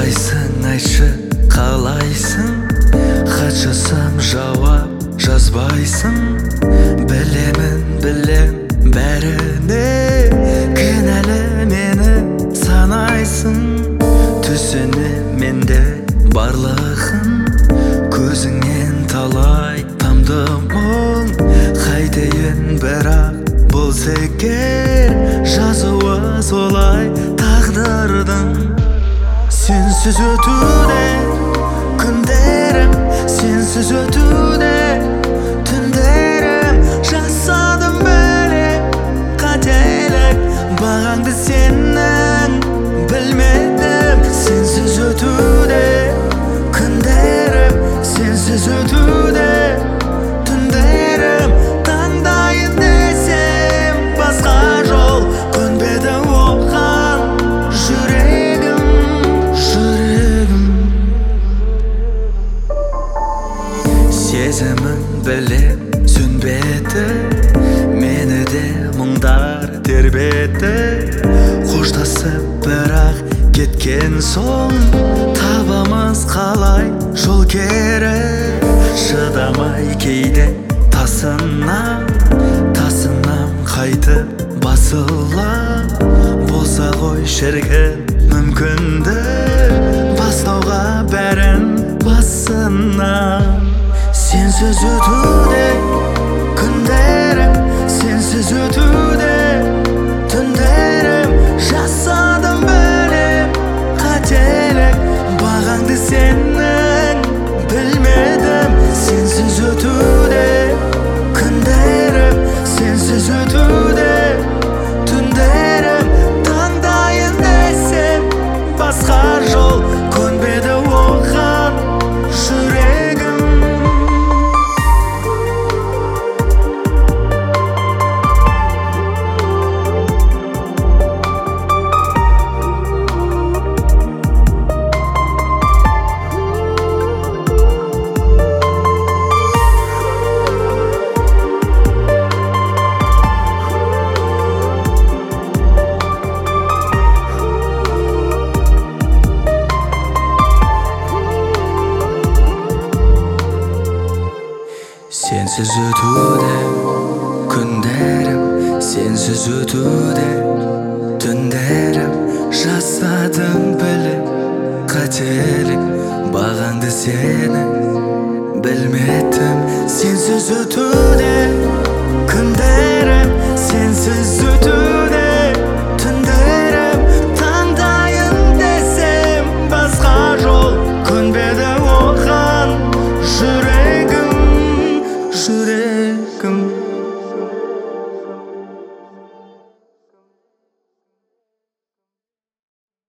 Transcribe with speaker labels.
Speaker 1: қалайсың айтшы қалайсың, хат жазсам жауап жазбайсың. Білем бәріне кінәлі мені санайсың. Түсіне менде барлығын, көзіңнен талай тамдым мұң. Қайтейін бірақ бұл секер, жазуы солай тағдырдың. Сенсіз өтуде күндерім, сенсіз өтуде түндерім. Жасадым бөлек қателік, бағаңды сенің білмедім. Сенсіз өтуде күндерім, сенсіз өтуде түндерім. Таңдайын десем басқа жол, көнбеді оған жүрегім. Сезімін білем сөнбеді, мені де мұңдар тербетті. Қоштасып бірақ кеткен соң, табамыз қалай жол кері. Шыдамай кейде тасынам қайтып басыла. Болса ғой шіркін мүмкінді, бастауға бәрін басынан. Сенсіз өтуде күндерім, сенсіз өтуде түндерім. Жасадым бөлек қателік, бағаңды сенің білмедім. Сенсіз өтуде күндерім, сенсіз өтуде түндерім. Таңдайын десем басқа жол, көнбеді оған жүрегім. Сенсіз өтуде күндерім, сенсіз өтуде түндерім. Жасадым біліп қателік, бағаңды сені білмедім. Сенсіз өтуде күндерім, сенсіз өтуде түндерім. Таңдайын десем басқа жол, көнбеді оған жүрегім.